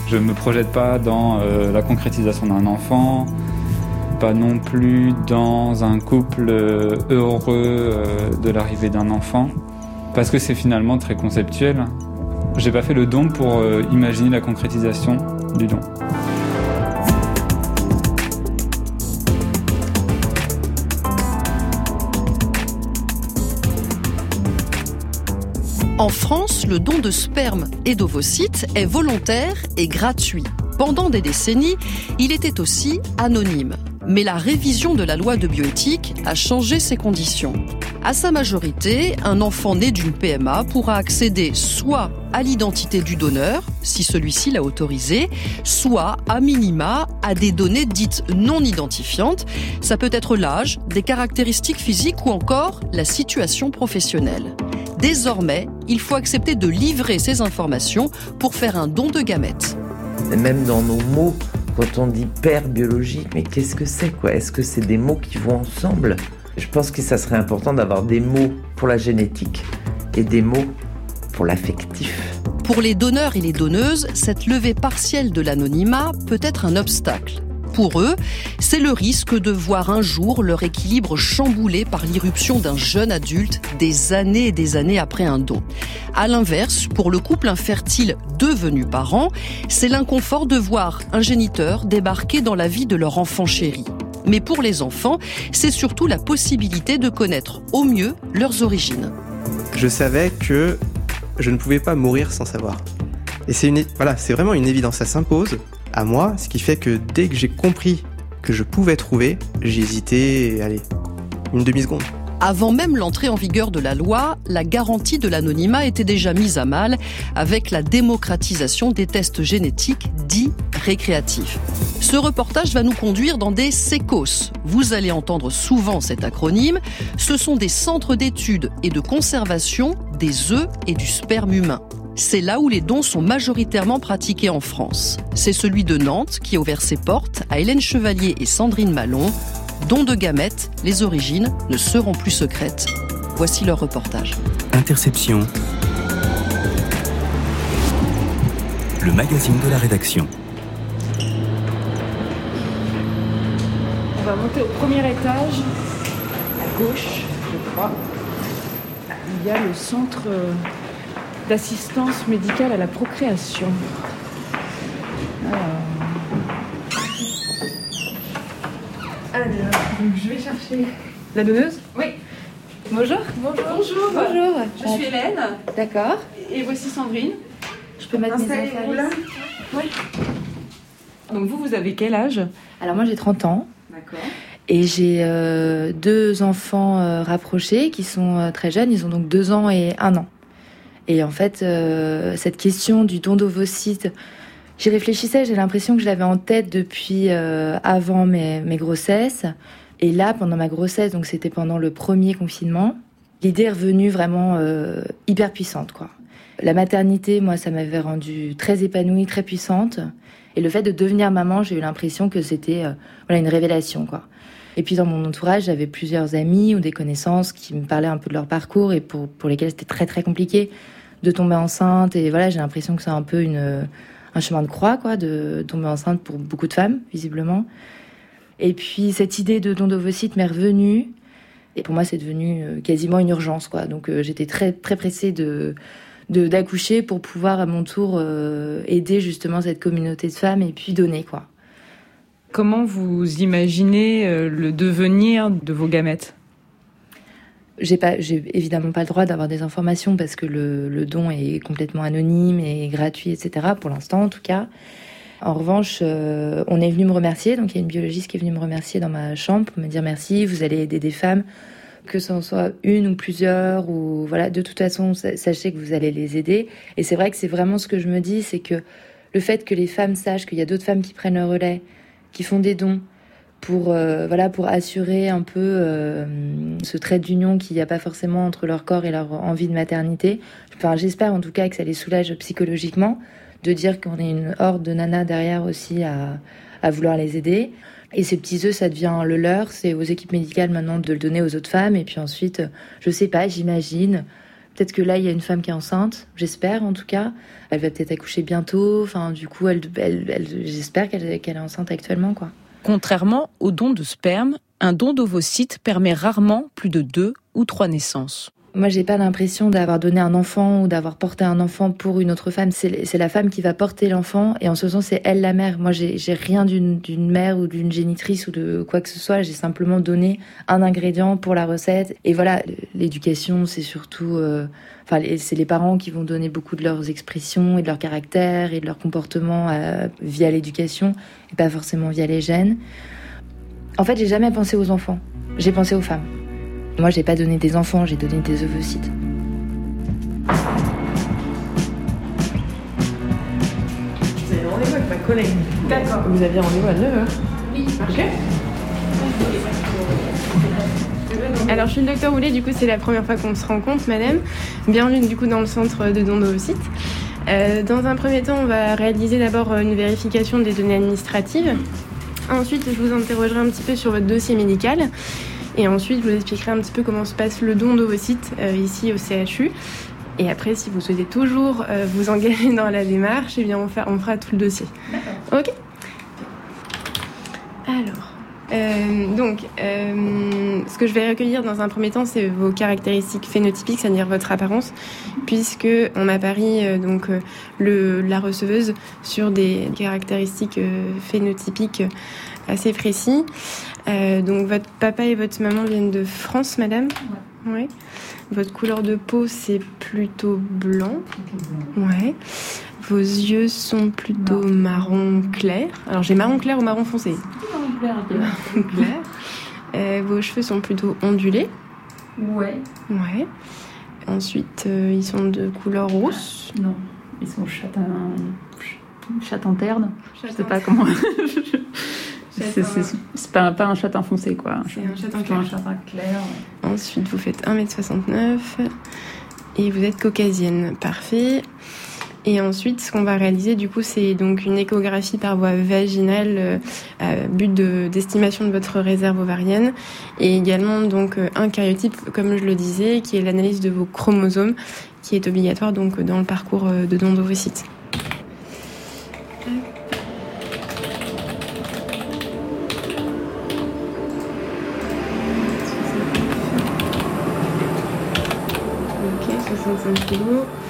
Je ne me projette pas dans la concrétisation d'un enfant, pas non plus dans un couple heureux de l'arrivée d'un enfant, parce que c'est finalement très conceptuel. J'ai pas fait le don pour imaginer la concrétisation du don. En France, le don de sperme et d'ovocytes est volontaire et gratuit. Pendant des décennies, il était aussi anonyme. Mais la révision de la loi de bioéthique a changé ces conditions. À sa majorité, un enfant né d'une PMA pourra accéder soit à l'identité du donneur, si celui-ci l'a autorisé, soit, à minima, à des données dites non identifiantes. Ça peut être l'âge, des caractéristiques physiques ou encore la situation professionnelle. Désormais, il faut accepter de livrer ces informations pour faire un don de gamètes. Même dans nos mots, quand on dit père biologique, mais qu'est-ce que c'est, quoi ? Est-ce que c'est des mots qui vont ensemble ? Je pense que ça serait important d'avoir des mots pour la génétique et des mots pour l'affectif. Pour les donneurs et les donneuses, cette levée partielle de l'anonymat peut être un obstacle. Pour eux, c'est le risque de voir un jour leur équilibre chamboulé par l'irruption d'un jeune adulte des années et des années après un don. À l'inverse, pour le couple infertile devenu parent, c'est l'inconfort de voir un géniteur débarquer dans la vie de leur enfant chéri. Mais pour les enfants, c'est surtout la possibilité de connaître au mieux leurs origines. Je savais que je ne pouvais pas mourir sans savoir. Et c'est vraiment une évidence, ça s'impose à moi, ce qui fait que dès que j'ai compris que je pouvais trouver, j'ai hésité, une demi-seconde. Avant même l'entrée en vigueur de la loi, la garantie de l'anonymat était déjà mise à mal avec la démocratisation des tests génétiques dits récréatifs. Ce reportage va nous conduire dans des sécos. Vous allez entendre souvent cet acronyme. Ce sont des centres d'études et de conservation des œufs et du sperme humain. C'est là où les dons sont majoritairement pratiqués en France. C'est celui de Nantes qui a ouvert ses portes à Hélène Chevalier et Sandrine Malon. Don de gamètes, les origines ne seront plus secrètes. Voici leur reportage. Interception. Le magazine de la rédaction. On va monter au premier étage, à gauche, je crois. Il y a le centre d'assistance médicale à la procréation. Alors, donc je vais chercher la donneuse. Oui. Bonjour. Bonjour. Je suis Hélène. D'accord. Et voici Sandrine. Je peux mettre mes affaires là. ici ? Oui. Donc vous avez quel âge ? Alors moi j'ai 30 ans. D'accord. Et j'ai 2 enfants rapprochés qui sont très jeunes. Ils ont donc 2 ans et 1 an. Et en fait, cette question du don d'ovocytes, j'y réfléchissais, j'ai l'impression que je l'avais en tête depuis avant mes grossesses. Et là, pendant ma grossesse, donc c'était pendant le premier confinement, l'idée est revenue vraiment hyper puissante, quoi. La maternité, moi, ça m'avait rendue très épanouie, très puissante. Et le fait de devenir maman, j'ai eu l'impression que c'était une révélation, quoi. Et puis dans mon entourage, j'avais plusieurs amis ou des connaissances qui me parlaient un peu de leur parcours et pour lesquels c'était très très compliqué de tomber enceinte. Et voilà, j'ai l'impression que c'est un peu un chemin de croix, quoi, de tomber enceinte pour beaucoup de femmes, visiblement. Et puis cette idée de don d'ovocytes m'est revenue. Et pour moi, c'est devenu quasiment une urgence, quoi. Donc j'étais très très pressée d'accoucher pour pouvoir à mon tour aider justement cette communauté de femmes et puis donner, quoi. Comment vous imaginez le devenir de vos gamètes ? J'ai évidemment pas le droit d'avoir des informations parce que le don est complètement anonyme et gratuit, etc. Pour l'instant, en tout cas. En revanche, on est venu me remercier. Donc, il y a une biologiste qui est venue me remercier dans ma chambre pour me dire merci, vous allez aider des femmes, que ce soit une ou plusieurs, ou voilà. De toute façon, sachez que vous allez les aider. Et c'est vrai que c'est vraiment ce que je me dis, c'est que le fait que les femmes sachent qu'il y a d'autres femmes qui prennent le relais, qui font des dons, pour assurer un peu ce trait d'union qu'il n'y a pas forcément entre leur corps et leur envie de maternité. Enfin, j'espère en tout cas que ça les soulage psychologiquement, de dire qu'on est une horde de nanas derrière aussi à vouloir les aider. Et ces petits œufs, ça devient le leur, c'est aux équipes médicales maintenant de le donner aux autres femmes. Et puis ensuite, je sais pas, j'imagine Peut-être que là, il y a une femme qui est enceinte, j'espère en tout cas. Elle va peut-être accoucher bientôt. Enfin, du coup, j'espère qu'elle est enceinte actuellement, quoi. Contrairement au don de sperme, un don d'ovocytes permet rarement plus de 2 ou 3 naissances. Moi, j'ai pas l'impression d'avoir donné un enfant ou d'avoir porté un enfant pour une autre femme. C'est la femme qui va porter l'enfant et en ce sens, c'est elle la mère. Moi, j'ai rien d'une mère ou d'une génitrice ou de quoi que ce soit. J'ai simplement donné un ingrédient pour la recette. Et voilà, l'éducation, c'est surtout... c'est les parents qui vont donner beaucoup de leurs expressions et de leur caractère et de leur comportement via l'éducation et pas forcément via les gènes. En fait, j'ai jamais pensé aux enfants. J'ai pensé aux femmes. Moi, j'ai pas donné des enfants, j'ai donné des ovocytes. Vous avez rendez-vous avec ma collègue. D'accord. Vous aviez rendez-vous à 9h. Oui. Ok. Alors, je suis le docteur Houlet, du coup, c'est la première fois qu'on se rencontre, madame. Bienvenue, du coup, dans le centre de don d'ovocytes. Dans un premier temps, on va réaliser d'abord une vérification des données administratives. Ensuite, je vous interrogerai un petit peu sur votre dossier médical. Et ensuite, je vous expliquerai un petit peu comment se passe le don d'ovocytes ici au CHU. Et après, si vous souhaitez toujours vous engager dans la démarche, eh bien, on fera tout le dossier. D'accord. Ok. Alors, ce que je vais recueillir dans un premier temps, c'est vos caractéristiques phénotypiques, c'est-à-dire votre apparence, puisque on m'a pari la receveuse sur des caractéristiques phénotypiques assez précis. Donc votre papa et votre maman viennent de France, madame ? Ouais. Votre couleur de peau, c'est plutôt blanc. Ouais. Vos yeux sont plutôt marron clair. Alors j'ai marron clair ou marron foncé ? Marron clair. Vos cheveux sont plutôt ondulés. Ouais. Ouais. Ensuite, ils sont de couleur rousse. Non, ils sont châtain terne. Je sais pas comment. C'est pas un châtain foncé, quoi. C'est un châtain clair. Un châtain clair. Ensuite, vous faites 1m69 et vous êtes caucasienne. Parfait. Et ensuite, ce qu'on va réaliser, du coup, c'est donc une échographie par voie vaginale à but d'estimation de votre réserve ovarienne et également donc un karyotype, comme je le disais, qui est l'analyse de vos chromosomes, qui est obligatoire donc dans le parcours de don d'ovocytes. Ok, 65 kg.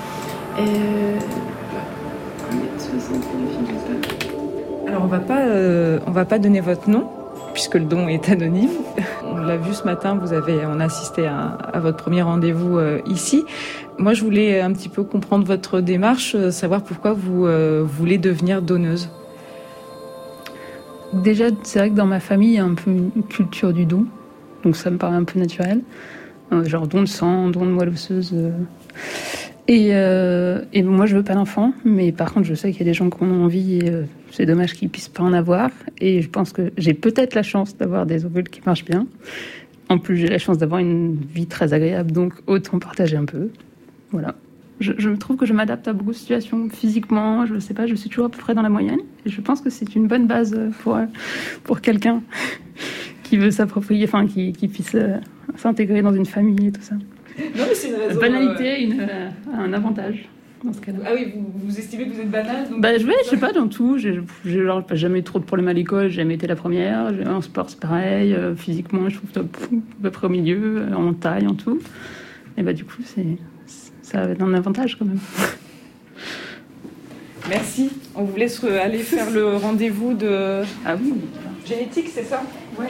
1m60. Alors on va pas donner votre nom puisque le don est anonyme. On l'a vu ce matin, on a assisté à votre premier rendez-vous ici. Moi, je voulais un petit peu comprendre votre démarche, savoir pourquoi vous voulez devenir donneuse. Déjà, c'est vrai que dans ma famille, il y a un peu une culture du don, donc ça me paraît un peu naturel. Genre don de sang, don de moelle osseuse. Et moi, je veux pas d'enfant, mais par contre, je sais qu'il y a des gens qui en ont envie et c'est dommage qu'ils puissent pas en avoir. Et je pense que j'ai peut-être la chance d'avoir des ovules qui marchent bien. En plus, j'ai la chance d'avoir une vie très agréable, donc autant partager un peu. Voilà. Je trouve que je m'adapte à beaucoup de situations physiquement. Je sais pas, je suis toujours à peu près dans la moyenne. Et je pense que c'est une bonne base pour quelqu'un qui veut s'approprier, enfin, qui puisse s'intégrer dans une famille et tout ça. Non, mais c'est une raison. La banalité, un avantage dans ce cas-là. Ah oui, vous estimez que vous êtes banale donc... Je sais pas, dans tout. J'ai jamais eu trop de problèmes à l'école, j'ai jamais été la première. En sport, c'est pareil. Physiquement, je trouve à peu près au milieu, en taille, en tout. Et du coup, ça a un avantage quand même. Merci. On vous laisse aller faire le rendez-vous de... Ah oui. Génétique, c'est ça ? Ouais.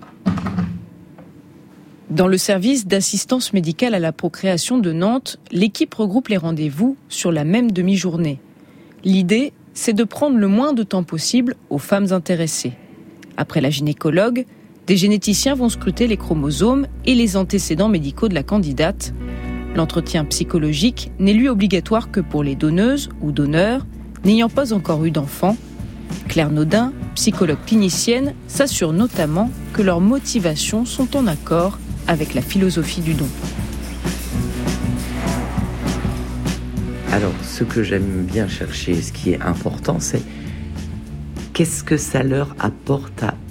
Dans le service d'assistance médicale à la procréation de Nantes, l'équipe regroupe les rendez-vous sur la même demi-journée. L'idée, c'est de prendre le moins de temps possible aux femmes intéressées. Après la gynécologue, des généticiens vont scruter les chromosomes et les antécédents médicaux de la candidate. L'entretien psychologique n'est lui obligatoire que pour les donneuses ou donneurs n'ayant pas encore eu d'enfant. Claire Naudin, psychologue clinicienne, s'assure notamment que leurs motivations sont en accord avec la philosophie du don. Alors, ce que j'aime bien chercher, ce qui est important, c'est qu'est-ce que ça leur apporte à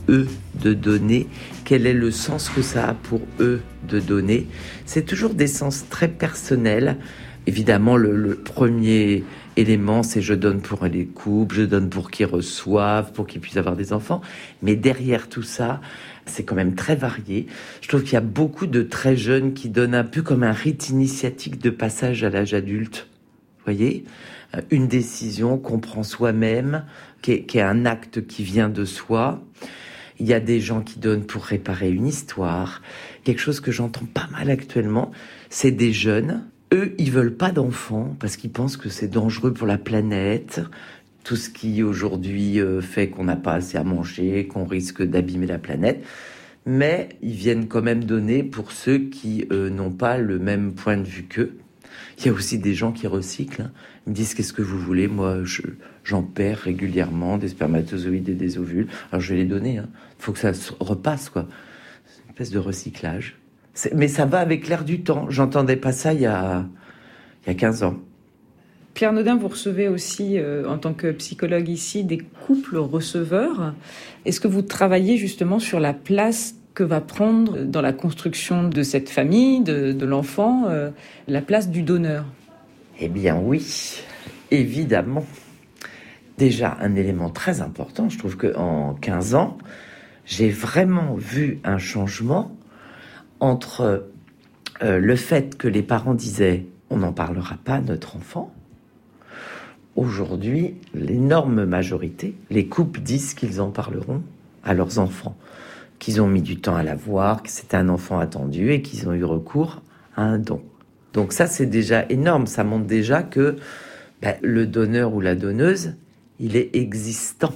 eux, de donner, quel est le sens que ça a pour eux de donner. C'est toujours des sens très personnels. Évidemment, le premier élément, c'est je donne pour les couples, je donne pour qu'ils reçoivent, pour qu'ils puissent avoir des enfants. Mais derrière tout ça, c'est quand même très varié. Je trouve qu'il y a beaucoup de très jeunes qui donnent un peu comme un rite initiatique de passage à l'âge adulte. Vous voyez ? Une décision qu'on prend soi-même, qui est un acte qui vient de soi. Il y a des gens qui donnent pour réparer une histoire. Quelque chose que j'entends pas mal actuellement, c'est des jeunes. Eux, ils veulent pas d'enfants parce qu'ils pensent que c'est dangereux pour la planète. Tout ce qui aujourd'hui fait qu'on n'a pas assez à manger, qu'on risque d'abîmer la planète. Mais ils viennent quand même donner pour ceux qui n'ont pas le même point de vue qu'eux. Il y a aussi des gens qui recyclent. Hein. Ils me disent, qu'est-ce que vous voulez ? Moi, j'en perds régulièrement des spermatozoïdes et des ovules. Alors je vais les donner. Hein. Faut que ça se repasse, quoi. C'est une espèce de recyclage. Mais ça va avec l'air du temps. J'entendais pas ça il y a 15 ans. Pierre Naudin, vous recevez aussi, en tant que psychologue ici, des couples receveurs. Est-ce que vous travaillez justement sur la place que va prendre dans la construction de cette famille, de l'enfant, la place du donneur ? Eh bien oui, évidemment. Déjà, un élément très important, je trouve qu'en 15 ans, j'ai vraiment vu un changement entre le fait que les parents disaient « on n'en parlera pas à notre enfant ». Aujourd'hui, l'énorme majorité, les couples disent qu'ils en parleront à leurs enfants, qu'ils ont mis du temps à l'avoir, que c'était un enfant attendu et qu'ils ont eu recours à un don. Donc ça, c'est déjà énorme. Ça montre déjà que le donneur ou la donneuse, il est existant.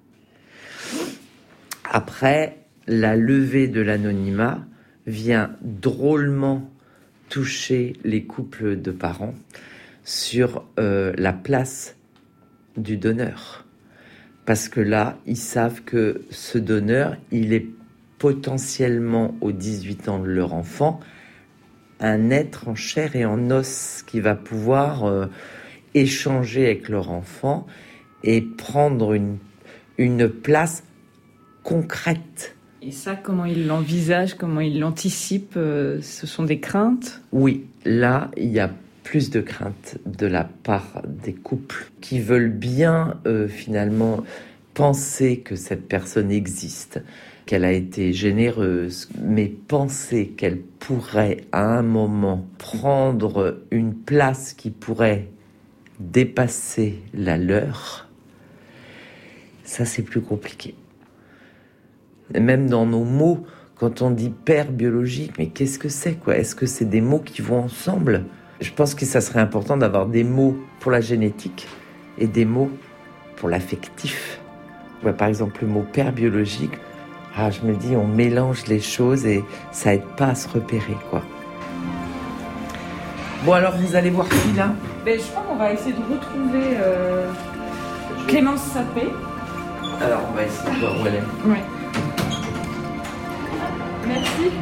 Après, la levée de l'anonymat vient drôlement toucher les couples de parents sur la place du donneur. Parce que là, ils savent que ce donneur, il est potentiellement aux 18 ans de leur enfant, un être en chair et en os qui va pouvoir échanger avec leur enfant et prendre une place concrète. Et ça, comment il l'envisage, comment il l'anticipe, ce sont des craintes ? Oui, là, il y a plus de craintes de la part des couples qui veulent bien finalement penser que cette personne existe, qu'elle a été généreuse, mais penser qu'elle pourrait à un moment prendre une place qui pourrait dépasser la leur, ça c'est plus compliqué. Même dans nos mots, quand on dit père biologique, mais qu'est-ce que c'est, quoi ? Est-ce que c'est des mots qui vont ensemble ? Je pense que ça serait important d'avoir des mots pour la génétique et des mots pour l'affectif. Ouais, par exemple, le mot père biologique, je me dis, on mélange les choses et ça aide pas à se repérer, quoi. Bon, alors, vous allez voir qui, là ? Je crois qu'on va essayer de retrouver Clémence Sapé. Alors, on va essayer de voir où elle est. Oui. Merci.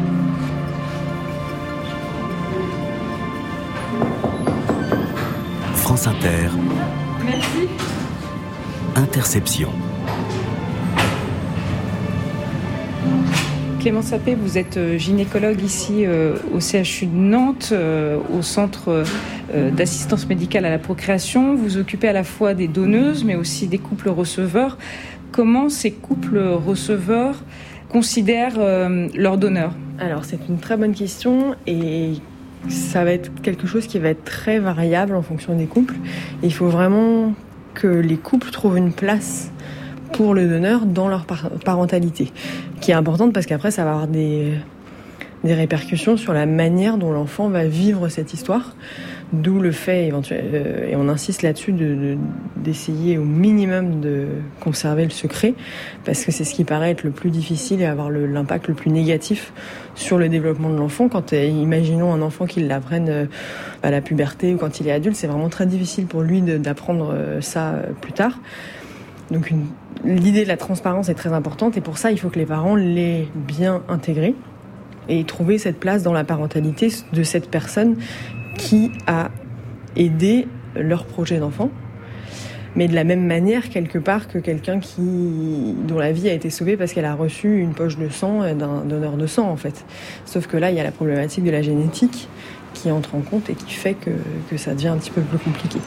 France Inter. Merci. Interception. Clémence Sapé, vous êtes gynécologue ici au CHU de Nantes, au centre d'assistance médicale à la procréation. Vous occupez à la fois des donneuses, mais aussi des couples receveurs. Comment ces couples receveurs considèrent leurs donneurs ? Alors, c'est une très bonne question et ça va être quelque chose qui va être très variable en fonction des couples. Et il faut vraiment que les couples trouvent une place pour le donneur dans leur parentalité, qui est importante parce qu'après ça va avoir des répercussions sur la manière dont l'enfant va vivre cette histoire, d'où le fait et on insiste là-dessus d'essayer au minimum de conserver le secret, parce que c'est ce qui paraît être le plus difficile et avoir l'impact le plus négatif sur le développement de l'enfant. Quand imaginons un enfant qui l'apprenne à la puberté ou quand il est adulte, c'est vraiment très difficile pour lui d'apprendre ça plus tard. Donc l'idée de la transparence est très importante et pour ça il faut que les parents l'aient bien intégrée et trouver cette place dans la parentalité de cette personne qui a aidé leur projet d'enfant. mais de la même manière quelque part que quelqu'un dont la vie a été sauvée parce qu'elle a reçu une poche de sang d'un donneur de sang en fait. Sauf que là, il y a la problématique de la génétique qui entre en compte et qui fait que ça devient un petit peu plus compliqué.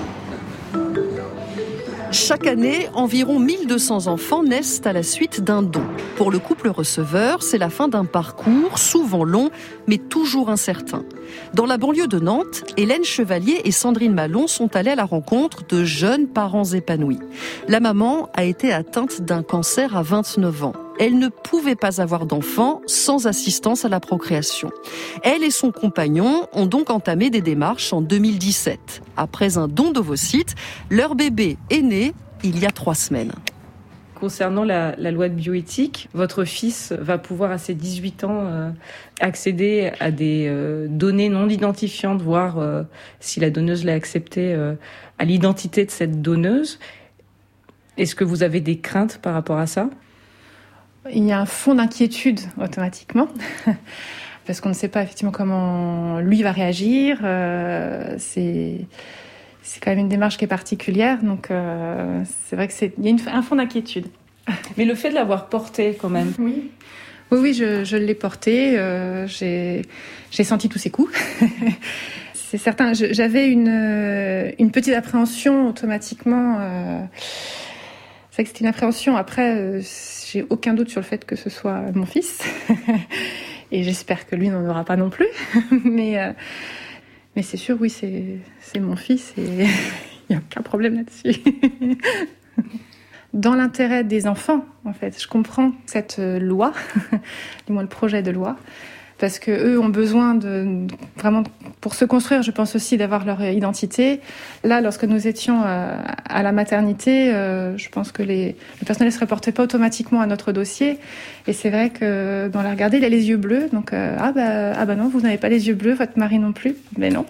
Chaque année, environ 1200 enfants naissent à la suite d'un don. Pour le couple receveur, c'est la fin d'un parcours souvent long, mais toujours incertain. Dans la banlieue de Nantes, Hélène Chevalier et Sandrine Malon sont allées à la rencontre de jeunes parents épanouis. La maman a été atteinte d'un cancer à 29 ans. Elle ne pouvait pas avoir d'enfant sans assistance à la procréation. Elle et son compagnon ont donc entamé des démarches en 2017. Après un don d'ovocytes, leur bébé est né il y a 3 semaines. Concernant la loi de bioéthique, votre fils va pouvoir à ses 18 ans accéder à des données non identifiantes, voir si la donneuse l'a accepté, à l'identité de cette donneuse. Est-ce que vous avez des craintes par rapport à ça ? Il y a un fond d'inquiétude automatiquement, parce qu'on ne sait pas effectivement comment lui va réagir. C'est quand même une démarche qui est particulière, donc c'est vrai qu'il y a un fond d'inquiétude. Mais le fait de l'avoir porté quand même. Oui, je l'ai porté. J'ai senti tous ses coups. C'est certain. J'avais une petite appréhension automatiquement. C'est vrai que c'était une appréhension. Après, j'ai aucun doute sur le fait que ce soit mon fils. Et j'espère que lui n'en aura pas non plus. Mais c'est sûr, oui, c'est mon fils et il n'y a aucun problème là-dessus. Dans l'intérêt des enfants, en fait, je comprends cette loi, du moins le projet de loi, parce que eux ont besoin vraiment pour se construire, je pense aussi d'avoir leur identité. Là, lorsque nous étions à la maternité, je pense que le personnel ne se rapportait pas automatiquement à notre dossier. Et c'est vrai que dans la regarder, il a les yeux bleus. Donc ah bah non, vous n'avez pas les yeux bleus, votre mari non plus. Mais non.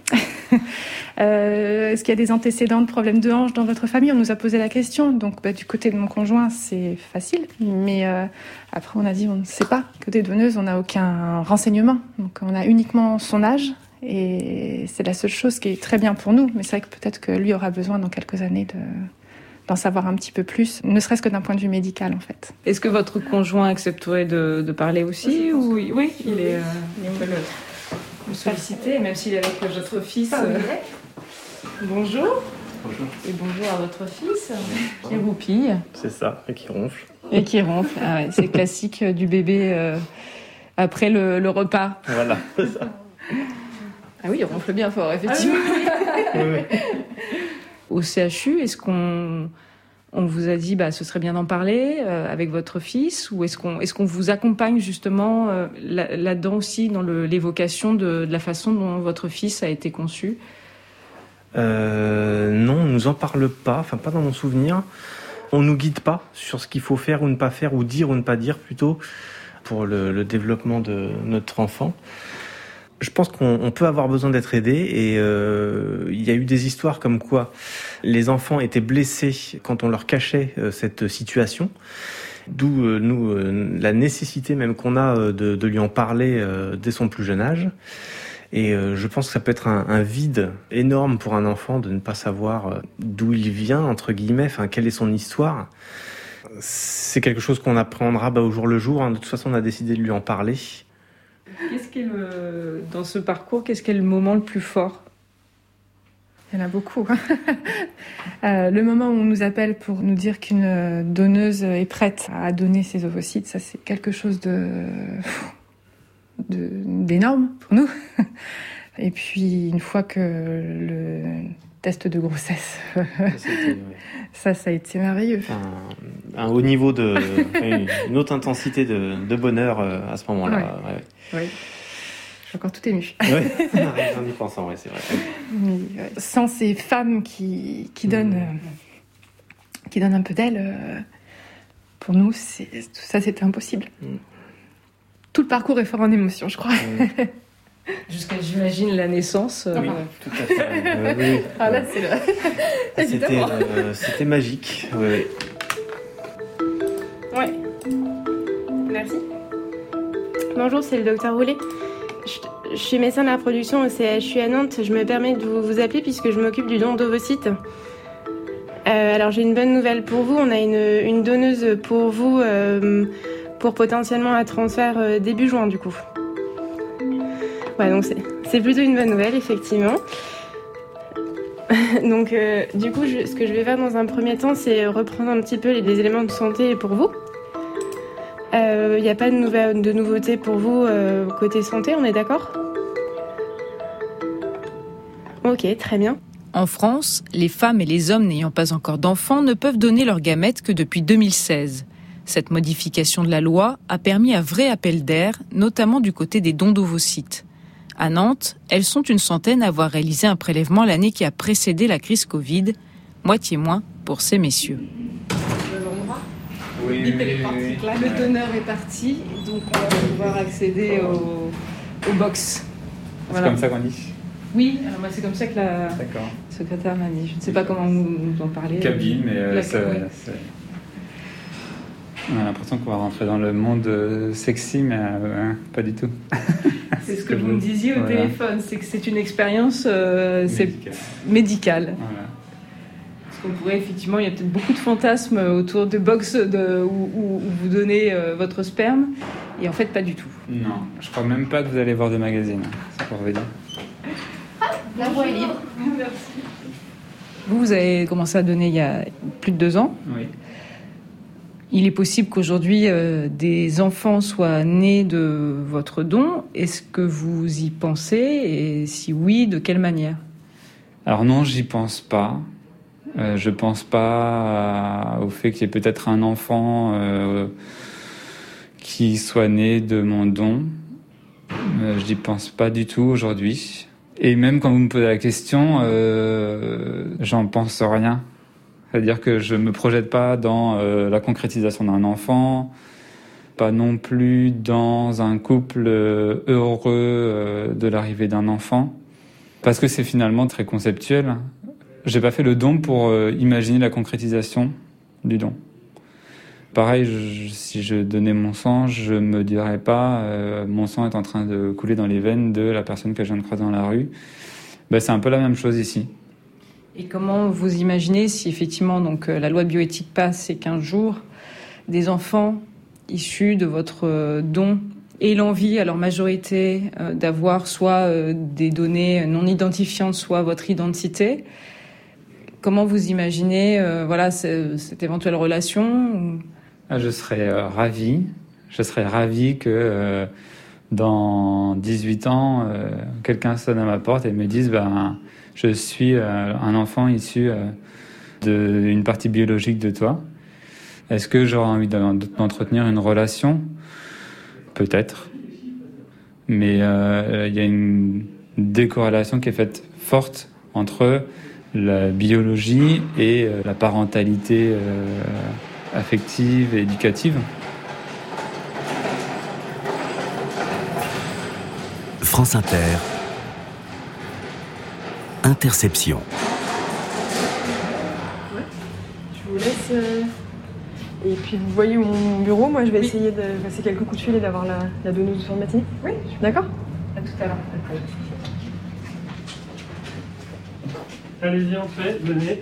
Est-ce qu'il y a des antécédents de problèmes de hanche dans votre famille ? On nous a posé la question. Donc du côté de mon conjoint, c'est facile. Mais après, on a dit on ne sait pas. Côté donneuse, on n'a aucun renseignement. Donc on a uniquement son âge. Et c'est la seule chose qui est très bien pour nous. Mais c'est vrai que peut-être que lui aura besoin dans quelques années d'en savoir un petit peu plus, ne serait-ce que d'un point de vue médical en fait. Est-ce que votre conjoint accepterait de parler aussi ou... Oui, il est le solliciter, même s'il est avec votre fils. Bonjour. Bonjour. Et bonjour à votre fils qui roupille. C'est ça, et qui ronfle. Et qui ronfle, ah ouais, c'est classique du bébé après le repas. Voilà, c'est ça. Ah oui, il ronfle bien fort, effectivement. Oui. Au CHU, est-ce qu'on vous a dit ce serait bien d'en parler avec votre fils, ou est-ce qu'on vous accompagne justement là-dedans aussi dans l'évocation de la façon dont votre fils a été conçu ? Non, on nous en parle pas, enfin pas dans mon souvenir. On nous guide pas sur ce qu'il faut faire ou ne pas faire, ou dire ou ne pas dire plutôt, pour le développement de notre enfant. Je pense qu'on peut avoir besoin d'être aidé, et il y a eu des histoires comme quoi les enfants étaient blessés quand on leur cachait cette situation, d'où nous la nécessité même qu'on a de lui en parler dès son plus jeune âge. Et je pense que ça peut être un vide énorme pour un enfant de ne pas savoir d'où il vient, entre guillemets, enfin quelle est son histoire. C'est quelque chose qu'on apprendra au jour le jour. De toute façon, on a décidé de lui en parler. Dans ce parcours, qu'est-ce qui est le moment le plus fort ? Il y en a beaucoup. Le moment où on nous appelle pour nous dire qu'une donneuse est prête à donner ses ovocytes, ça c'est quelque chose d'énorme pour nous. Et puis une fois que le test de grossesse, ça a été merveilleux. Un haut niveau une haute intensité de bonheur à ce moment-là. Ouais. Oui. Je suis encore tout émue. Oui, j'en y pense, en vrai, c'est vrai. Mais, sans ces femmes qui donnent un peu d'elles, pour nous, tout ça, c'était impossible. Tout le parcours est fort en émotion, je crois. Jusqu'à, j'imagine, la naissance. Oui, tout à fait. Oui. Ah là, c'était magique. Oui. Ouais. Merci. Bonjour, c'est le docteur Roulet. Je suis médecin de la reproduction au CHU à Nantes. Je me permets de vous appeler puisque je m'occupe du don d'ovocytes. Alors j'ai une bonne nouvelle pour vous, on a une donneuse pour vous pour potentiellement un transfert début juin du coup. Ouais, donc c'est plutôt une bonne nouvelle effectivement. Donc du coup ce que je vais faire dans un premier temps c'est reprendre un petit peu les éléments de santé pour vous. Il n'y a pas de nouveauté pour vous côté santé, on est d'accord ? Ok, très bien. En France, les femmes et les hommes n'ayant pas encore d'enfants ne peuvent donner leurs gamètes que depuis 2016. Cette modification de la loi a permis un vrai appel d'air, notamment du côté des dons d'ovocytes. À Nantes, elles sont une centaine à avoir réalisé un prélèvement l'année qui a précédé la crise Covid, moitié moins pour ces messieurs. Oui. Le donneur est parti, donc on va pouvoir accéder au box. Voilà. C'est comme ça qu'on dit ? Oui, alors c'est comme ça que la secrétaire m'a dit. Je ne sais pas comment vous en parlez. Cabine, mais on a l'impression qu'on va rentrer dans le monde sexy, mais pas du tout. C'est ce que vous me disiez au téléphone, c'est que c'est une expérience médicale. Voilà. Parce qu'on pourrait effectivement, il y a peut-être beaucoup de fantasmes autour de box où vous donnez votre sperme, et en fait pas du tout. Non, je crois même pas que vous allez voir de magazine, c'est pour vous dire. La voie est libre. Merci. Vous avez commencé à donner il y a plus de 2 ans. Oui. Il est possible qu'aujourd'hui, des enfants soient nés de votre don. Est-ce que vous y pensez ? Et si oui, de quelle manière ? Alors non, j'y pense pas. Je pense pas au fait qu'il y ait peut-être un enfant qui soit né de mon don. Je n'y pense pas du tout aujourd'hui. Et même quand vous me posez la question, j'en pense rien. C'est-à-dire que je me projette pas dans la concrétisation d'un enfant, pas non plus dans un couple heureux de l'arrivée d'un enfant, parce que c'est finalement très conceptuel. J'ai pas fait le don pour imaginer la concrétisation du don. Pareil, si je donnais mon sang, je me dirais pas mon sang est en train de couler dans les veines de la personne que je viens de croiser dans la rue. C'est un peu la même chose ici. Et comment vous imaginez si effectivement donc la loi de bioéthique passe et 15 jours, des enfants issus de votre don aient l'envie à leur majorité d'avoir soit des données non identifiantes, soit votre identité. Comment vous imaginez cette éventuelle relation ? Je serais ravi. Je serais ravi que dans 18 ans, quelqu'un sonne à ma porte et me dise je suis un enfant issu d'une partie biologique de toi. Est-ce que j'aurais envie d'entretenir une relation ? Peut-être. Mais il y a une décorrélation qui est faite forte entre la biologie et la parentalité affective et éducative. France Inter. Interception. Je vous laisse. Et puis vous voyez mon bureau, moi je vais essayer de passer quelques coups de fil et d'avoir la donneuse de fin de matinée. Oui. D'accord ? À tout à l'heure. Allez-y, entrez, venez.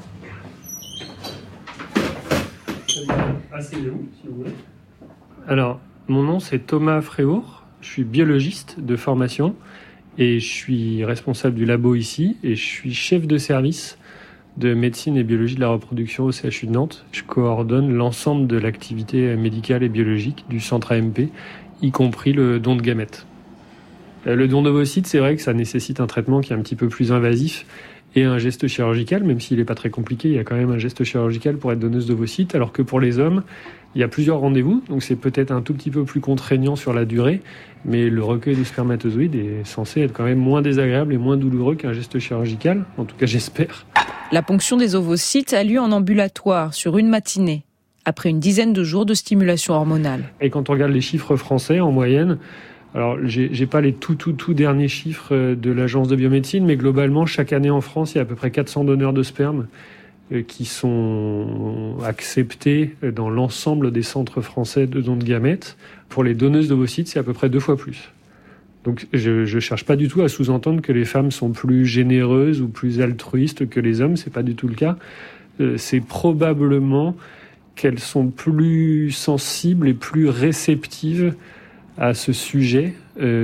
Asseyez-vous, si vous voulez. Alors, mon nom c'est Thomas Fréour, je suis biologiste de formation et je suis responsable du labo ici et je suis chef de service de médecine et biologie de la reproduction au CHU de Nantes. Je coordonne l'ensemble de l'activité médicale et biologique du centre AMP, y compris le don de gamètes. Le don d'ovocytes, c'est vrai que ça nécessite un traitement qui est un petit peu plus invasif et un geste chirurgical, même s'il n'est pas très compliqué, il y a quand même un geste chirurgical pour être donneuse d'ovocytes, alors que pour les hommes, il y a plusieurs rendez-vous, donc c'est peut-être un tout petit peu plus contraignant sur la durée, mais le recueil des spermatozoïdes est censé être quand même moins désagréable et moins douloureux qu'un geste chirurgical, en tout cas j'espère. La ponction des ovocytes a lieu en ambulatoire sur une matinée, après une dizaine de jours de stimulation hormonale. Et quand on regarde les chiffres français, en moyenne, alors j'ai pas les tout derniers chiffres de l'agence de biomédecine, mais globalement, chaque année en France, il y a à peu près 400 donneurs de sperme qui sont acceptés dans l'ensemble des centres français de dons de gamètes. Pour les donneuses d'ovocytes, c'est à peu près 2 fois plus. Donc je cherche pas du tout à sous-entendre que les femmes sont plus généreuses ou plus altruistes que les hommes, c'est pas du tout le cas. c'est probablement qu'elles sont plus sensibles et plus réceptives à ce sujet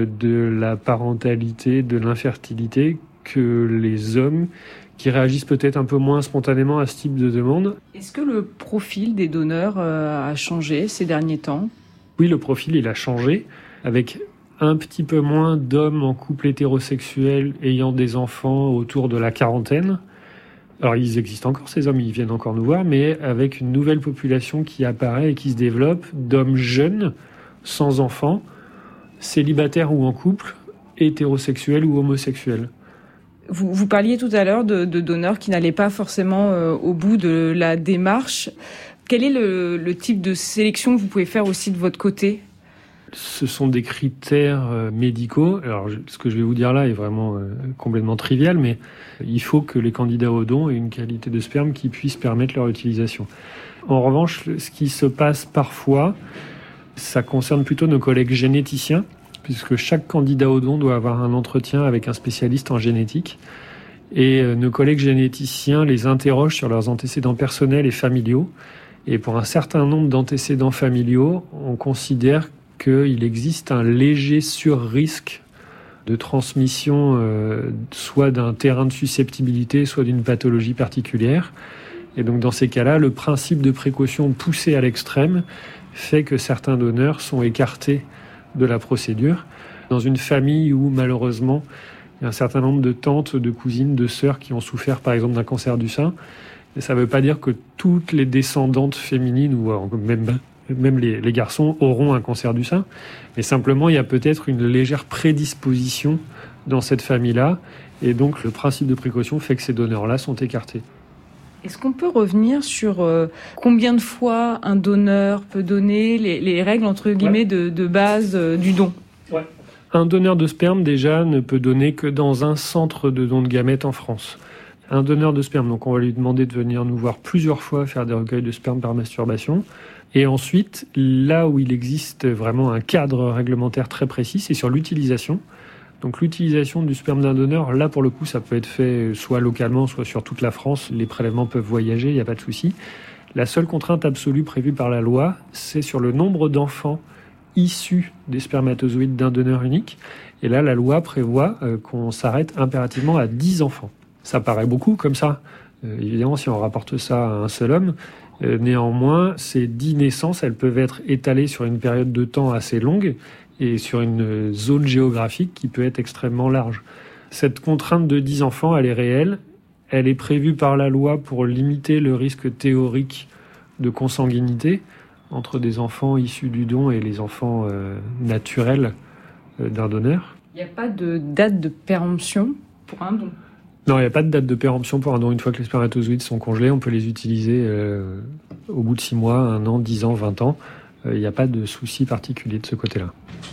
de la parentalité, de l'infertilité, que les hommes qui réagissent peut-être un peu moins spontanément à ce type de demande. Est-ce que le profil des donneurs a changé ces derniers temps ? Oui, le profil, il a changé, avec un petit peu moins d'hommes en couple hétérosexuel ayant des enfants autour de la quarantaine. Alors, ils existent encore, ces hommes, ils viennent encore nous voir, mais avec une nouvelle population qui apparaît et qui se développe, d'hommes jeunes, sans enfants, célibataires ou en couple, hétérosexuels ou homosexuels. Vous parliez tout à l'heure de donneurs qui n'allaient pas forcément au bout de la démarche. Quel est le type de sélection que vous pouvez faire aussi de votre côté ? Ce sont des critères médicaux. Alors, ce que je vais vous dire là est vraiment complètement trivial, mais il faut que les candidats au don aient une qualité de sperme qui puisse permettre leur utilisation. En revanche, ce qui se passe parfois, ça concerne plutôt nos collègues généticiens, puisque chaque candidat au don doit avoir un entretien avec un spécialiste en génétique. Et nos collègues généticiens les interrogent sur leurs antécédents personnels et familiaux. Et pour un certain nombre d'antécédents familiaux, on considère qu'il existe un léger surrisque de transmission soit d'un terrain de susceptibilité, soit d'une pathologie particulière. Et donc dans ces cas-là, le principe de précaution poussé à l'extrême fait que certains donneurs sont écartés de la procédure. Dans une famille où malheureusement il y a un certain nombre de tantes, de cousines, de sœurs qui ont souffert par exemple d'un cancer du sein, et ça ne veut pas dire que toutes les descendantes féminines ou même les garçons auront un cancer du sein, mais simplement il y a peut-être une légère prédisposition dans cette famille-là, et donc le principe de précaution fait que ces donneurs-là sont écartés. Est-ce qu'on peut revenir sur combien de fois un donneur peut donner, les règles entre guillemets de base du don ? Ouais. Un donneur de sperme déjà ne peut donner que dans un centre de don de gamètes en France. Un donneur de sperme, donc on va lui demander de venir nous voir plusieurs fois faire des recueils de sperme par masturbation. Et ensuite, là où il existe vraiment un cadre réglementaire très précis, c'est sur l'utilisation. Donc l'utilisation du sperme d'un donneur, là pour le coup, ça peut être fait soit localement, soit sur toute la France. Les prélèvements peuvent voyager, il n'y a pas de souci. La seule contrainte absolue prévue par la loi, c'est sur le nombre d'enfants issus des spermatozoïdes d'un donneur unique. Et là, la loi prévoit qu'on s'arrête impérativement à 10 enfants. Ça paraît beaucoup comme ça. Évidemment, si on rapporte ça à un seul homme, néanmoins, ces 10 naissances, elles peuvent être étalées sur une période de temps assez longue et sur une zone géographique qui peut être extrêmement large. Cette contrainte de 10 enfants, elle est réelle. Elle est prévue par la loi pour limiter le risque théorique de consanguinité entre des enfants issus du don et les enfants naturels d'un donneur. Il n'y a pas de date de péremption pour un don ? Non, il n'y a pas de date de péremption pour un don. Une fois que les spermatozoïdes sont congelés, on peut les utiliser au bout de 6 mois, 1 an, 10 ans, 20 ans. Il n'y a pas de souci particulier de ce côté-là.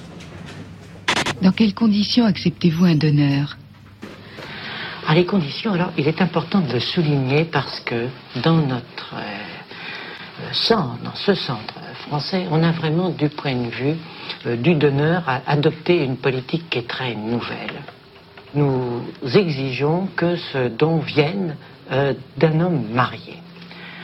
Dans quelles conditions acceptez-vous un donneur ? Les conditions, alors, il est important de le souligner parce que dans notre centre, dans ce centre français, on a vraiment, du point de vue du donneur, adopté une politique qui est très nouvelle. Nous exigeons que ce don vienne d'un homme marié. Pourquoi ?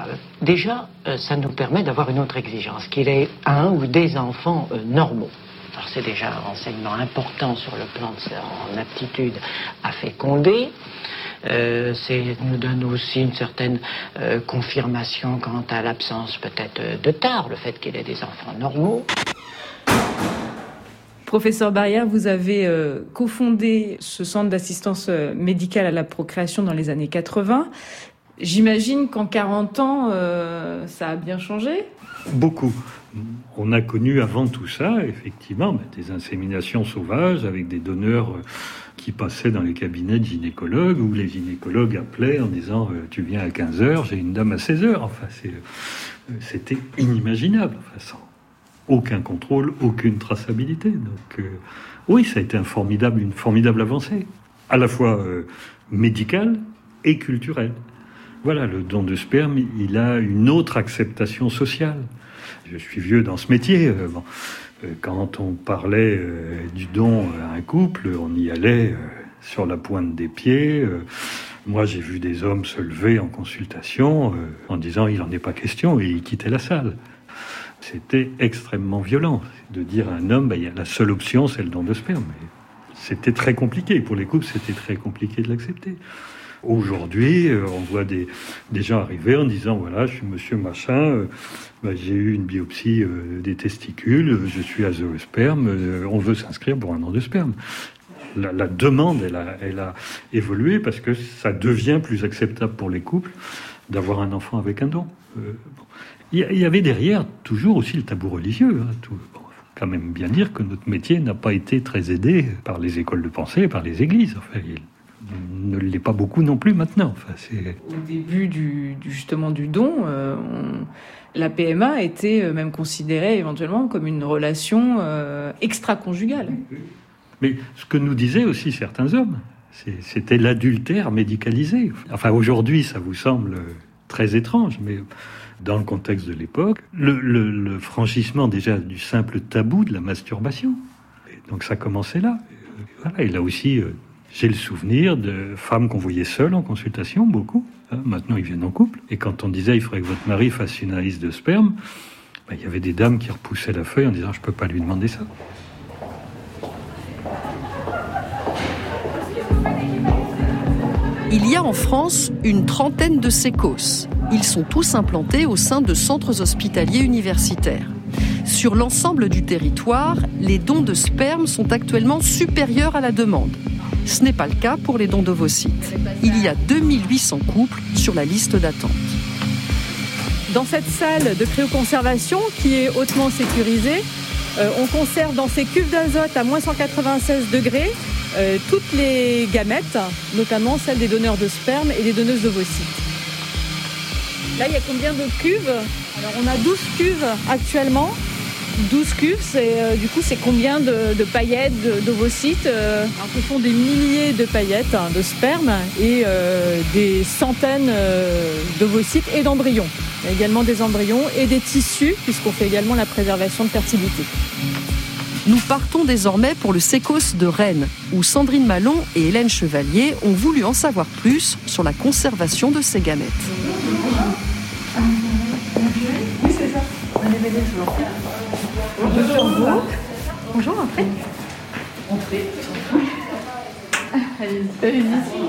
Déjà, ça nous permet d'avoir une autre exigence, qu'il ait un ou des enfants normaux. Alors c'est déjà un renseignement important sur le plan de son aptitude à féconder. Nous donne aussi une certaine confirmation quant à l'absence peut-être de tard, le fait qu'il ait des enfants normaux. Professeur Barrière, vous avez cofondé ce centre d'assistance médicale à la procréation dans les années 80. J'imagine qu'en 40 ans, ça a bien changé ? Beaucoup. On a connu avant tout ça, effectivement, des inséminations sauvages avec des donneurs qui passaient dans les cabinets de gynécologues où les gynécologues appelaient en disant « tu viens à 15h, j'ai une dame à 16h ». Enfin, c'était inimaginable, sans aucun contrôle, aucune traçabilité. Donc oui, ça a été une formidable avancée, à la fois médicale et culturelle. Voilà, le don de sperme, il a une autre acceptation sociale. Je suis vieux dans ce métier. Quand on parlait du don à un couple, on y allait sur la pointe des pieds. Moi, j'ai vu des hommes se lever en consultation en disant « il n'en est pas question » et ils quittaient la salle. C'était extrêmement violent de dire à un homme la seule option, c'est le don de sperme. C'était très compliqué. Pour les couples, c'était très compliqué de l'accepter. Aujourd'hui, on voit des gens arriver en disant « voilà, je suis monsieur machin, j'ai eu une biopsie des testicules, je suis azoosperme, on veut s'inscrire pour un don de sperme ». La demande, elle a évolué parce que ça devient plus acceptable pour les couples d'avoir un enfant avec un don. Il y avait derrière toujours aussi le tabou religieux. Il faut quand même bien dire que notre métier n'a pas été très aidé par les écoles de pensée, par les églises. Enfin, il ne l'est pas beaucoup non plus maintenant. Enfin, Au début du don, la PMA était même considérée éventuellement comme une relation extra-conjugale. Mais ce que nous disaient aussi certains hommes, c'était l'adultère médicalisé. Enfin, aujourd'hui, ça vous semble très étrange, mais dans le contexte de l'époque, le franchissement déjà du simple tabou de la masturbation. Et donc ça commençait là. Et là aussi, j'ai le souvenir de femmes qu'on voyait seules en consultation, beaucoup. Maintenant, ils viennent en couple. Et quand on disait il faudrait que votre mari fasse une analyse de sperme, il y avait des dames qui repoussaient la feuille en disant je ne peux pas lui demander ça. Il y a en France une trentaine de sécos. Ils sont tous implantés au sein de centres hospitaliers universitaires. Sur l'ensemble du territoire, les dons de sperme sont actuellement supérieurs à la demande. Ce n'est pas le cas pour les dons d'ovocytes. Il y a 2800 couples sur la liste d'attente. Dans cette salle de cryoconservation qui est hautement sécurisée, on conserve dans ces cuves d'azote à moins 196 degrés toutes les gamètes, notamment celles des donneurs de sperme et des donneuses d'ovocytes. Là, il y a combien de cuves ? Alors, on a 12 cuves actuellement. 12 cuves, c'est combien de paillettes, d'ovocytes ? Alors, ce sont des milliers de paillettes de sperme et des centaines d'ovocytes et d'embryons. Il y a également des embryons et des tissus, puisqu'on fait également la préservation de fertilité. Nous partons désormais pour le sécos de Rennes, où Sandrine Malon et Hélène Chevalier ont voulu en savoir plus sur la conservation de ces gamètes. Oui, c'est ça. Bonjour. Bonjour, entrez. Entrez. Allez-y.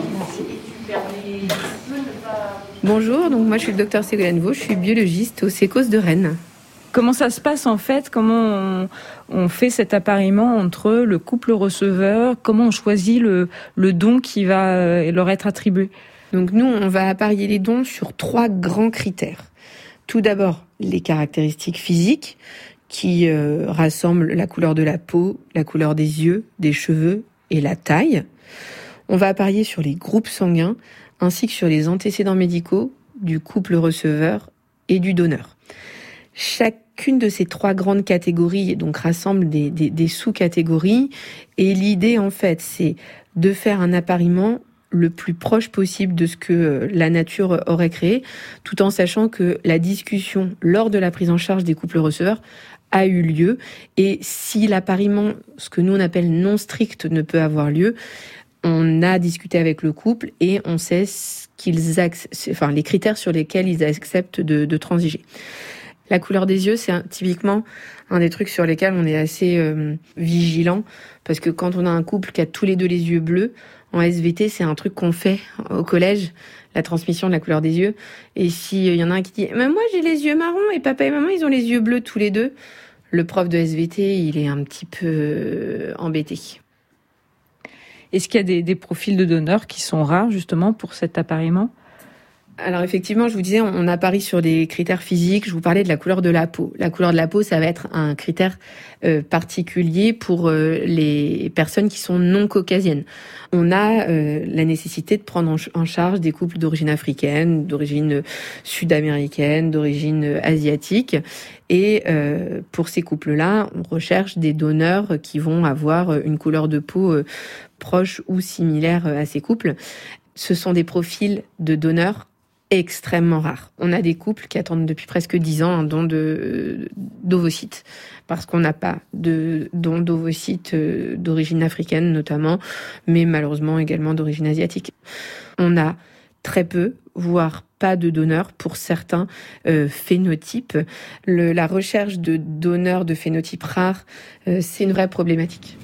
Merci. Bonjour, donc moi je suis le docteur Ségolène Vaux, je suis biologiste au sécos de Rennes. Comment ça se passe en fait ? Comment on fait cet appariement entre le couple receveur ? Comment on choisit le don qui va leur être attribué ? Donc nous, on va apparier les dons sur 3 grands critères. Tout d'abord, les caractéristiques physiques qui rassemblent la couleur de la peau, la couleur des yeux, des cheveux et la taille. On va apparier sur les groupes sanguins ainsi que sur les antécédents médicaux du couple receveur et du donneur. Chacune de ces 3 grandes catégories donc rassemble des sous-catégories et l'idée en fait c'est de faire un appariement le plus proche possible de ce que la nature aurait créé, tout en sachant que la discussion lors de la prise en charge des couples receveurs a eu lieu et si l'appariement, ce que nous on appelle non strict, ne peut avoir lieu, on a discuté avec le couple et on sait les critères sur lesquels ils acceptent de transiger. La couleur des yeux, c'est typiquement un des trucs sur lesquels on est assez vigilant parce que quand on a un couple qui a tous les deux les yeux bleus, en SVT, c'est un truc qu'on fait au collège, la transmission de la couleur des yeux. Et s'il y en a un qui dit « Mais moi, j'ai les yeux marrons et papa et maman, ils ont les yeux bleus tous les deux », le prof de SVT, il est un petit peu embêté. Est-ce qu'il y a des profils de donneurs qui sont rares justement pour cet appariement ? Alors effectivement, je vous disais, on apparie sur des critères physiques. Je vous parlais de la couleur de la peau. La couleur de la peau, ça va être un critère particulier pour les personnes qui sont non caucasiennes. On a la nécessité de prendre en charge des couples d'origine africaine, d'origine sud-américaine, d'origine asiatique. Et pour ces couples-là, on recherche des donneurs qui vont avoir une couleur de peau proche ou similaire à ces couples. Ce sont des profils de donneurs extrêmement rare. On a des couples qui attendent depuis presque 10 ans un don d'ovocytes, parce qu'on n'a pas de don d'ovocytes d'origine africaine notamment, mais malheureusement également d'origine asiatique. On a très peu, voire pas de donneurs pour certains phénotypes. La recherche de donneurs de phénotypes rares, c'est une vraie problématique.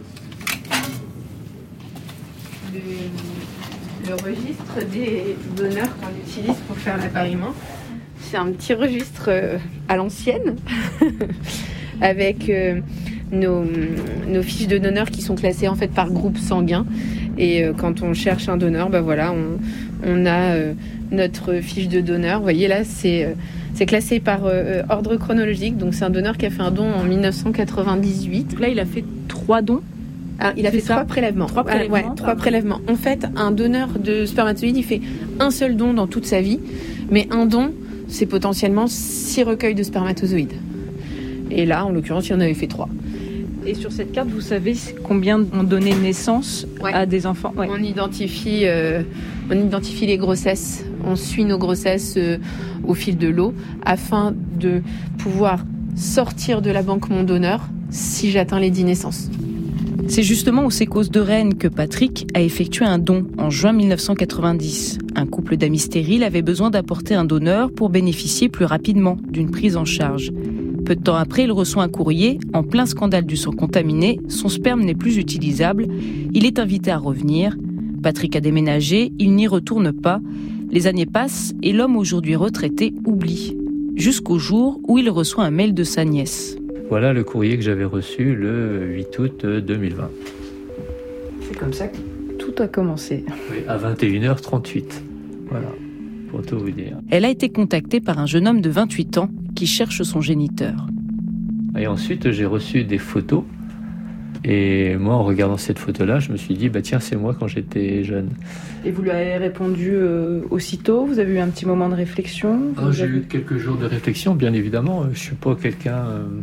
Le registre des donneurs qu'on utilise pour faire l'appariement, c'est un petit registre à l'ancienne avec nos fiches de donneurs qui sont classées en fait par groupe sanguin. Et quand on cherche un donneur, on a notre fiche de donneur. Vous voyez là, c'est classé par ordre chronologique. Donc c'est un donneur qui a fait un don en 1998. Là, il a fait 3 dons. Il a fait 3 prélèvements. 3 prélèvements. 3 prélèvements. En fait, un donneur de spermatozoïdes, il fait un seul don dans toute sa vie, mais un don, c'est potentiellement 6 recueils de spermatozoïdes. Et là, en l'occurrence, il en avait fait 3. Et sur cette carte, vous savez combien ont donné naissance à des enfants? On identifie les grossesses. On suit nos grossesses au fil de l'eau afin de pouvoir sortir de la banque Mon Donneur si j'atteins les 10 naissances. C'est justement au Sécos de Rennes que Patrick a effectué un don en juin 1990. Un couple d'amis stériles avait besoin d'apporter un donneur pour bénéficier plus rapidement d'une prise en charge. Peu de temps après, il reçoit un courrier. En plein scandale du sang contaminé, son sperme n'est plus utilisable. Il est invité à revenir. Patrick a déménagé, il n'y retourne pas. Les années passent et l'homme aujourd'hui retraité oublie. Jusqu'au jour où il reçoit un mail de sa nièce. Voilà le courrier que j'avais reçu le 8 août 2020. C'est comme ça que tout a commencé. Oui, à 21h38. Voilà, pour tout vous dire. Elle a été contactée par un jeune homme de 28 ans qui cherche son géniteur. Et ensuite, j'ai reçu des photos. Et moi, en regardant cette photo-là, je me suis dit, tiens, c'est moi quand j'étais jeune. Et vous lui avez répondu aussitôt? Vous avez eu un petit moment de réflexion? J'ai eu quelques jours de réflexion, bien évidemment. Je ne suis pas quelqu'un...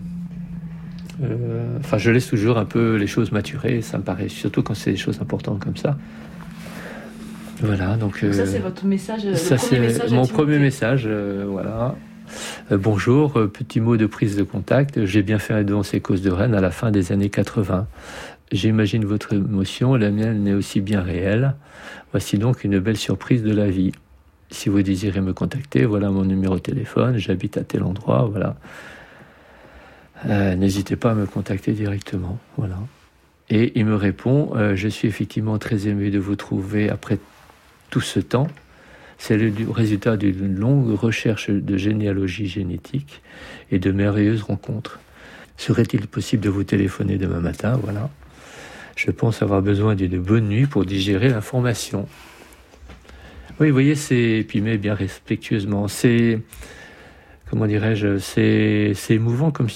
je laisse toujours un peu les choses maturer, ça me paraît, surtout quand c'est des choses importantes comme ça. Voilà, donc... ça, c'est votre message? Ça, c'est mon premier message, voilà. Bonjour, petit mot de prise de contact. J'ai bien fait un don Sécos de Rennes à la fin des années 80. J'imagine votre émotion, la mienne est aussi bien réelle. Voici donc une belle surprise de la vie. Si vous désirez me contacter, voilà mon numéro de téléphone, j'habite à tel endroit, voilà. N'hésitez pas à me contacter directement, voilà. Et il me répond, je suis effectivement très ému de vous trouver après tout ce temps. C'est le résultat d'une longue recherche de généalogie génétique et de merveilleuses rencontres. Serait-il possible de vous téléphoner demain matin? Voilà. Je pense avoir besoin d'une bonne nuit pour digérer l'information. Oui, vous voyez, c'est puis bien respectueusement. C'est, comment dirais-je, c'est émouvant comme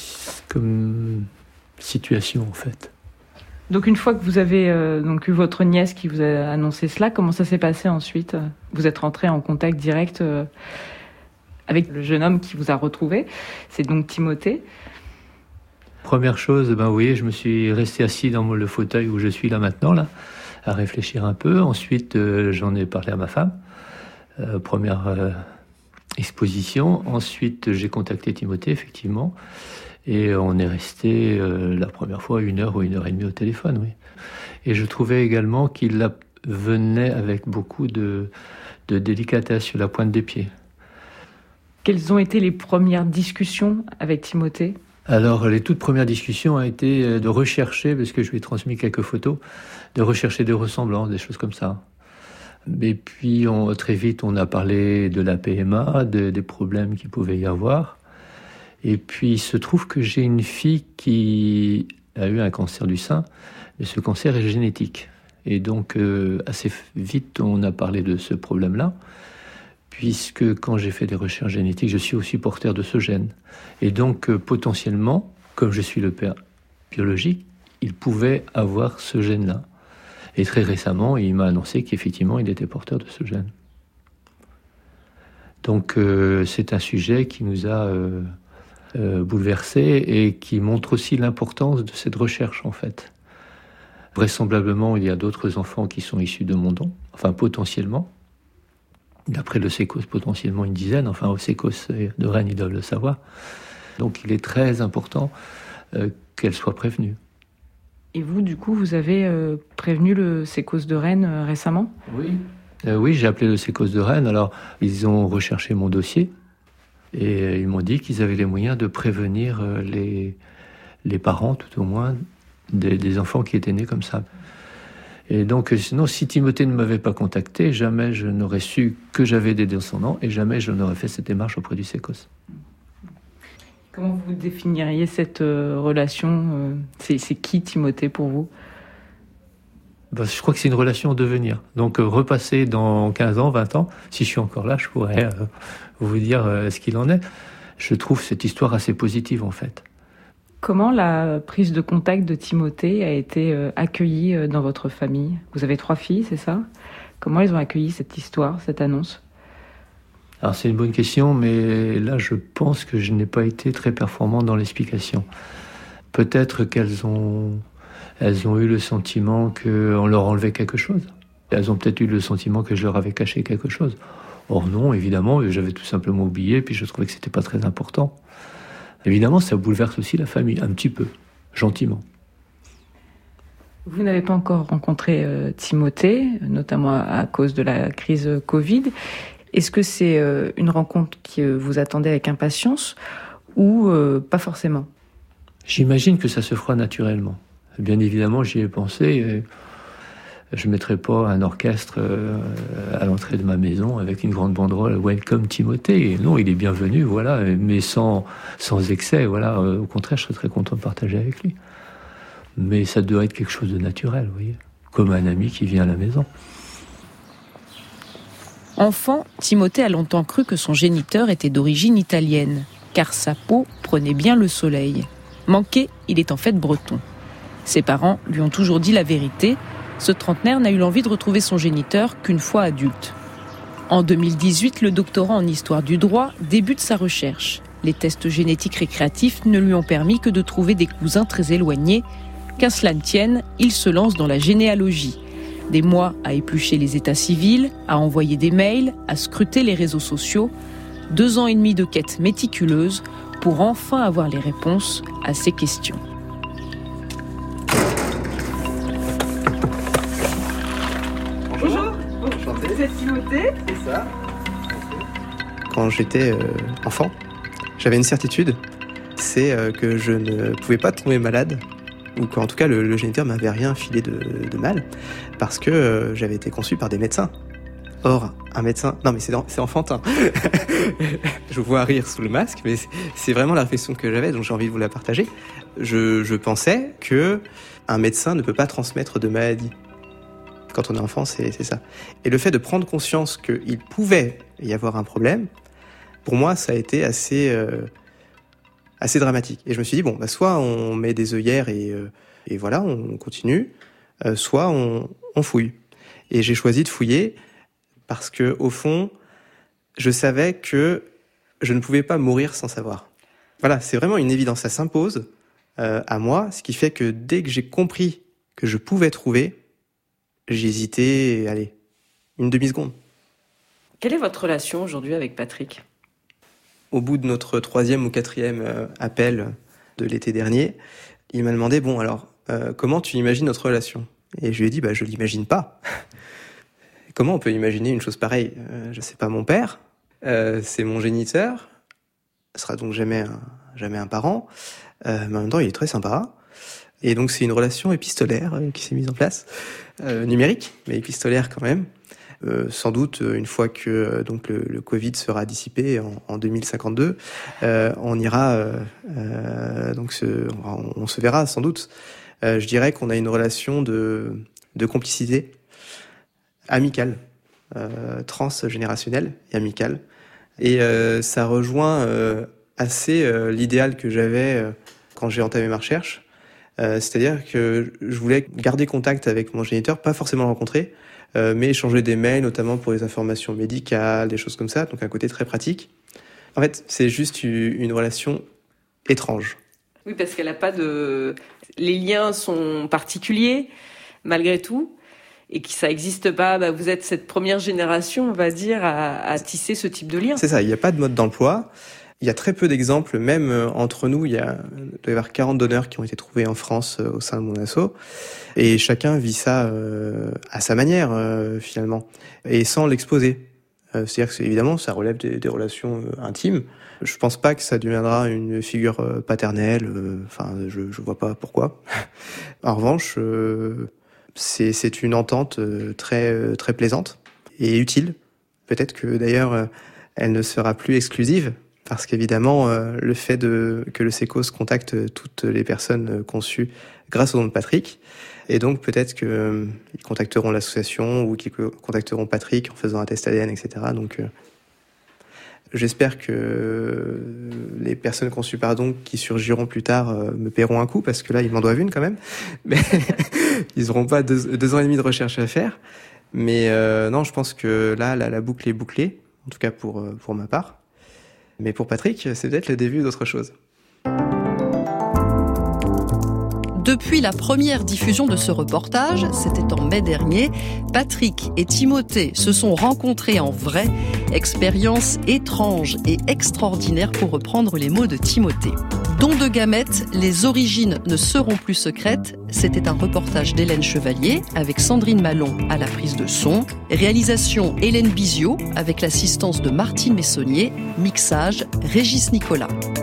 situation en fait. Donc une fois que vous avez eu votre nièce qui vous a annoncé cela, comment ça s'est passé ensuite? Vous êtes rentré en contact direct avec le jeune homme qui vous a retrouvé, c'est donc Timothée. Première chose, vous voyez, je me suis resté assis dans le fauteuil où je suis là maintenant, là, à réfléchir un peu. Ensuite, j'en ai parlé à ma femme. Première exposition. Ensuite, j'ai contacté Timothée, effectivement. Et on est resté la première fois 1 heure ou 1h30 au téléphone, oui. Et je trouvais également qu'il venait avec beaucoup de délicatesse sur la pointe des pieds. Quelles ont été les premières discussions avec Timothée? Alors, les toutes premières discussions ont été de rechercher, parce que je lui ai transmis quelques photos, de rechercher des ressemblances, des choses comme ça. Et puis, très vite, on a parlé de la PMA, des problèmes qu'il pouvait y avoir. Et puis, il se trouve que j'ai une fille qui a eu un cancer du sein, et ce cancer est génétique. Et donc, assez vite, on a parlé de ce problème-là, puisque quand j'ai fait des recherches génétiques, je suis aussi porteur de ce gène. Et donc, potentiellement, comme je suis le père biologique, il pouvait avoir ce gène-là. Et très récemment, il m'a annoncé qu'effectivement, il était porteur de ce gène. Donc, c'est un sujet qui nous a... bouleversé et qui montre aussi l'importance de cette recherche en fait. Vraisemblablement, il y a d'autres enfants qui sont issus de mon don, enfin potentiellement. D'après le sécos, potentiellement une dizaine. Enfin, au sécos de Rennes, ils doivent le savoir. Donc, il est très important qu'elle soit prévenue. Et vous, du coup, vous avez prévenu le sécos de Rennes récemment ? Oui. Oui, j'ai appelé le sécos de Rennes. Alors, ils ont recherché mon dossier et ils m'ont dit qu'ils avaient les moyens de prévenir les parents, tout au moins, des enfants qui étaient nés comme ça. Et donc, sinon, si Timothée ne m'avait pas contacté, jamais je n'aurais su que j'avais des descendants et jamais je n'aurais fait cette démarche auprès du sécos. Comment vous définiriez cette relation ? C'est qui Timothée pour vous ? Je crois que c'est une relation en devenir. Donc, repasser dans 15 ans, 20 ans, si je suis encore là, je pourrais vous dire ce qu'il en est. Je trouve cette histoire assez positive, en fait. Comment la prise de contact de Timothée a été accueillie dans votre famille ? Vous avez 3 filles, c'est ça ? Comment elles ont accueilli cette histoire, cette annonce ? Alors, c'est une bonne question, mais là, je pense que je n'ai pas été très performant dans l'explication. Peut-être qu'elles ont eu le sentiment qu'on leur enlevait quelque chose. Elles ont peut-être eu le sentiment que je leur avais caché quelque chose. Or non, évidemment, j'avais tout simplement oublié, puis je trouvais que c'était pas très important. Évidemment, ça bouleverse aussi la famille, un petit peu, gentiment. Vous n'avez pas encore rencontré Timothée, notamment à cause de la crise Covid. Est-ce que c'est une rencontre que vous attendez avec impatience ou pas forcément ? J'imagine que ça se fera naturellement. Bien évidemment, j'y ai pensé. Je ne mettrai pas un orchestre à l'entrée de ma maison avec une grande banderole « Welcome Timothée ». Non, il est bienvenu, voilà, mais sans excès. Voilà. Au contraire, je serais très content de partager avec lui. Mais ça doit être quelque chose de naturel, vous voyez, comme un ami qui vient à la maison. Enfant, Timothée a longtemps cru que son géniteur était d'origine italienne, car sa peau prenait bien le soleil. Manqué, il est en fait breton. Ses parents lui ont toujours dit la vérité. Ce trentenaire n'a eu l'envie de retrouver son géniteur qu'une fois adulte. En 2018, le doctorant en histoire du droit débute sa recherche. Les tests génétiques récréatifs ne lui ont permis que de trouver des cousins très éloignés. Qu'à cela ne tienne, il se lance dans la généalogie. Des mois à éplucher les états civils, à envoyer des mails, à scruter les réseaux sociaux. 2 ans et demi de quête méticuleuse pour enfin avoir les réponses à ces questions. Bonjour, enchanté. Vous êtes Timothée ? C'est ça. Quand j'étais enfant, j'avais une certitude, c'est que je ne pouvais pas tomber malade, ou qu'en tout cas le géniteur m'avait rien filé de mal, parce que j'avais été conçu par des médecins. Or, un médecin... Non mais c'est enfantin. Je vous vois rire sous le masque, mais c'est vraiment la réflexion que j'avais, donc j'ai envie de vous la partager. Je pensais que un médecin ne peut pas transmettre de maladie. Quand on est enfant, c'est ça. Et le fait de prendre conscience qu'il pouvait y avoir un problème, pour moi, ça a été assez dramatique. Et je me suis dit, soit on met des œillères et voilà, on continue, soit on fouille. Et j'ai choisi de fouiller parce que, au fond, je savais que je ne pouvais pas mourir sans savoir. Voilà, c'est vraiment une évidence, ça s'impose à moi, ce qui fait que dès que j'ai compris que je pouvais trouver, j'ai hésité, allez, une demi-seconde. Quelle est votre relation aujourd'hui avec Patrick ? Au bout de notre 3e ou 4e appel de l'été dernier, il m'a demandé, comment tu imagines notre relation ? Et je lui ai dit, je l'imagine pas. Comment on peut imaginer une chose pareille ? Je sais pas, mon père, c'est mon géniteur, ce sera donc jamais un parent, mais en même temps il est très sympa. Et donc c'est une relation épistolaire qui s'est mise en place, numérique, mais épistolaire quand même. Sans doute, une fois que donc le Covid sera dissipé en 2052, on ira, on se verra sans doute. Je dirais qu'on a une relation de complicité amicale, transgénérationnelle et amicale. Et ça rejoint assez l'idéal que j'avais quand j'ai entamé ma recherche. C'est-à-dire que je voulais garder contact avec mon géniteur, pas forcément le rencontrer, mais échanger des mails, notamment pour les informations médicales, des choses comme ça, donc un côté très pratique. En fait, c'est juste une relation étrange. Oui, parce qu'elle n'a pas de... Les liens sont particuliers, malgré tout, et que ça n'existe pas, vous êtes cette première génération, on va dire, à tisser ce type de lien. C'est ça, il n'y a pas de mode d'emploi. Il y a très peu d'exemples, même entre nous, il doit y avoir 40 donneurs qui ont été trouvés en France au sein de mon asso. Et chacun vit ça à sa manière, finalement, et sans l'exposer. C'est-à-dire que, évidemment, ça relève des relations intimes. Je pense pas que ça deviendra une figure paternelle. Je vois pas pourquoi. En revanche, c'est une entente très très plaisante et utile. Peut-être que d'ailleurs, elle ne sera plus exclusive. Parce qu'évidemment, le fait que le SECOS contacte toutes les personnes conçues grâce au don de Patrick, et donc peut-être qu'ils contacteront l'association ou qu'ils contacteront Patrick en faisant un test ADN, etc. Donc j'espère que les personnes conçues par don qui surgiront plus tard me paieront un coup, parce que là, ils m'en doivent une quand même. Mais ils n'auront pas 2 ans et demi de recherche à faire. Mais non, je pense que là, la boucle est bouclée, en tout cas pour ma part. Mais pour Patrick, c'est peut-être le début d'autre chose. Depuis la première diffusion de ce reportage, c'était en mai dernier, Patrick et Timothée se sont rencontrés en vrai. Expérience étrange et extraordinaire, pour reprendre les mots de Timothée. Don de gamètes, les origines ne seront plus secrètes. C'était un reportage d'Hélène Chevalier avec Sandrine Malon à la prise de son. Réalisation Hélène Bizio avec l'assistance de Martine Messonnier. Mixage Régis Nicolas.